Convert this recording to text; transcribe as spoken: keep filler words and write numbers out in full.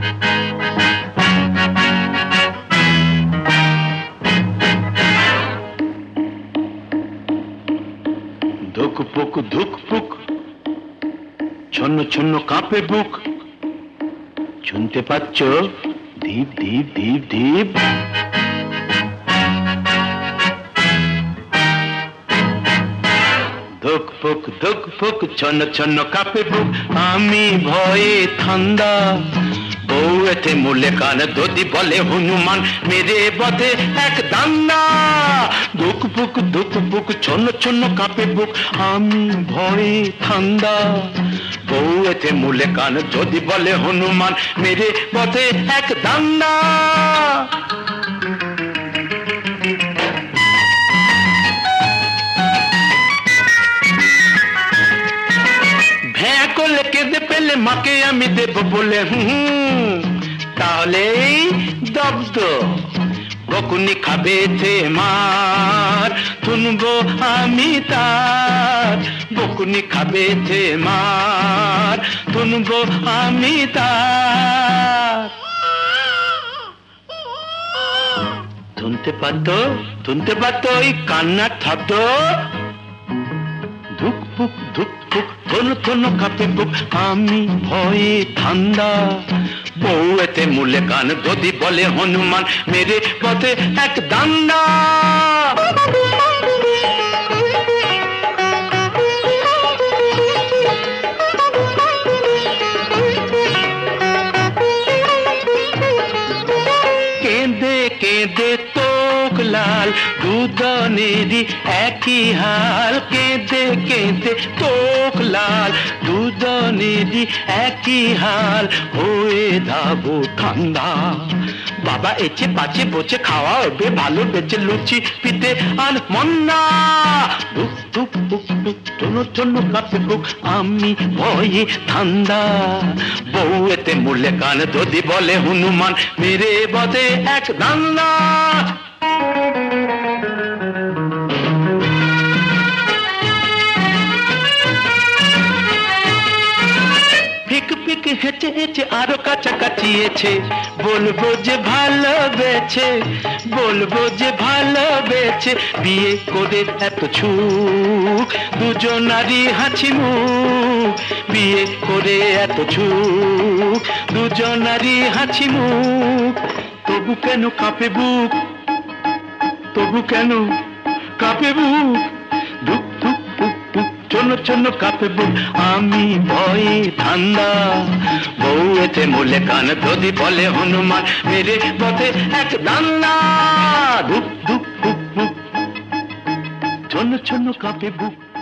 ধুকপুক ধুকপুক ছন্ন ছন্ন কাঁপে বুক, শুনতে পাচ্ছ? ধীপ ধীপ ধীপ ধীপ। ধুকপুক ধুকপুক ছন্ন ছন্ন কাঁপে বুক, আমি ভয়ে ঠান্ডা। বউ এতে মূলে কান যদি বলে হনুমান, মেরে বধে এক দান্না। ধুকপুক ধুকপুক ছন্ন ছন্ন কাঁপে বুক, আমি ভয়ে ঠান্ডা। বউ এতে মূলে কান যদি বলে হনুমান, মেরে বধে এক দান্না। ভ্যাঁ করলে কেঁদে পেলে মাকে আমি দেব বলে, হুম তাহলে দব্দ। বকুনি খাবে থে মার, শুনবো আমি তার। বকুনি খাবে থে মার, শুনবো আমি তার। শুনতে পারত? শুনতে পারত ওই কান্নার শব্দ? ধুকপুক ধুকপুক থন থন কাঁপে বুক, আমি ভয়ে ঠান্ডা। বউ এতে মূলে কান যদি বলে হনুমান, মেরে পথে এক দান্না। কেঁদে কেঁদে তোক লাল, দুজনেরই একই হাল। কেঁদে কেঁদে তোক লাল, দুজনেরই একই হাল। হয়ে যাবো ঠান্ডা। বাবা এছে পাছে বসে খাওয়া হবে ভালো, বেঁচে লুচি পিতে আর মন্না। ধুক ধুক ধুক ধুক চন্ন চন্ন কাঁপে বুক, আমি ভয়ে ঠান্ডা। বউ এতে মূলে কান যদি বলে হনুমান, মেরে বধে এক দান্না। পিক পিক হেঁচে হেঁচে আরো কাছাকাছি এছে, বলবো যে ভালোবেছে। বলবো যে ভালোবেছে, বিয়ে করে এত ছুক দুজনারই হাসি মুখ। বিয়ে করে এত ছুক দুজনারই হাসি মুখ। তবু কেন কাঁপে বুক? তবু কেন কাঁপে বুক? ধুক ধুক ধুক ধুক চন্ন চন্ন কাঁপে বুক, আমি ভয়ে ঠান্ডা। বউ এতে মূলে কান যদি বলে হনুমান, মেরে পথে এক দান্না। ধুক ধুক ধুক ধুক চন্ন চন্ন কাঁপে বুক।